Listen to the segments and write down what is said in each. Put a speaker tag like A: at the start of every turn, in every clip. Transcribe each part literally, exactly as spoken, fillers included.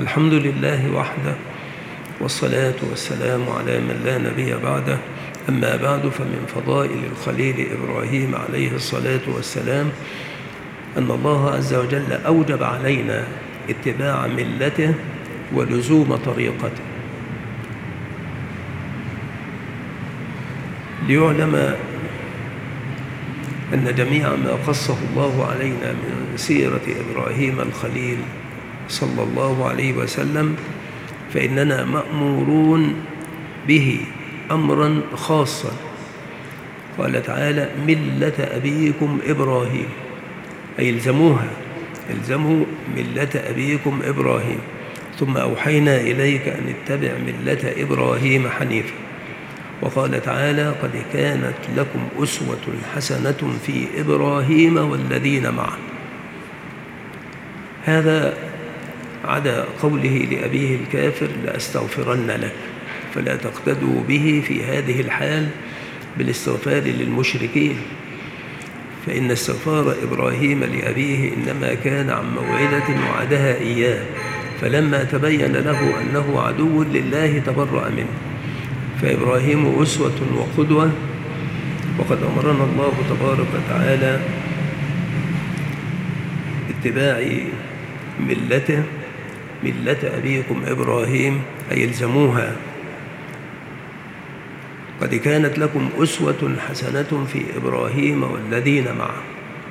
A: الحمد لله وحده، والصلاة والسلام على من لا نبي بعده. أما بعد، فمن فضائل الخليل إبراهيم عليه الصلاة والسلام أن الله عز وجل أوجب علينا اتباع ملته ولزوم طريقته، ليعلم أن جميع ما قصه الله علينا من سيرة إبراهيم الخليل صلى الله عليه وسلم فإننا مأمورون به أمرا خاصا. قال تعالى: ملة أبيكم إبراهيم، أي الزموها، الزموا ملة أبيكم إبراهيم، ثم أوحينا إليك أن اتبع ملة إبراهيم حنيفا. وقال تعالى: قد كانت لكم أسوة حسنة في إبراهيم والذين معه. هذا عدا قوله لأبيه الكافر: لأستغفرن لك، فلا تقتدوا به في هذه الحال بالاستغفار للمشركين، فإن استغفار إبراهيم لأبيه إنما كان عن موعدة وعدها إياه، فلما تبين له أنه عدو لله تبرأ منه. فإبراهيم أسوة وقدوة، وقد أمرنا الله تبارك وتعالى اتباع ملته، ملة أبيكم إبراهيم، أي الزموها. قد كانت لكم أسوة حسنة في إبراهيم والذين معه،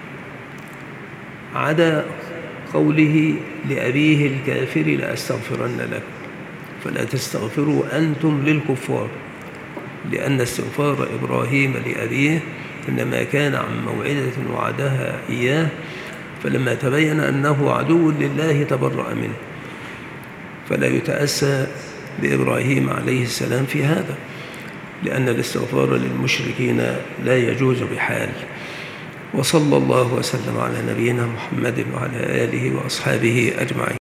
A: عدا قوله لأبيه الكافر: لأستغفرن لك، فلا تستغفروا أنتم للكفار، لأن استغفار إبراهيم لأبيه إنما كان عن موعدة وعدها إياه، فلما تبين أنه عدو لله تبرأ منه، فلا يتأسى بإبراهيم عليه السلام في هذا، لأن الاستغفار للمشركين لا يجوز بحال. وصلى الله وسلم على نبينا محمد وعلى آله وأصحابه أجمعين.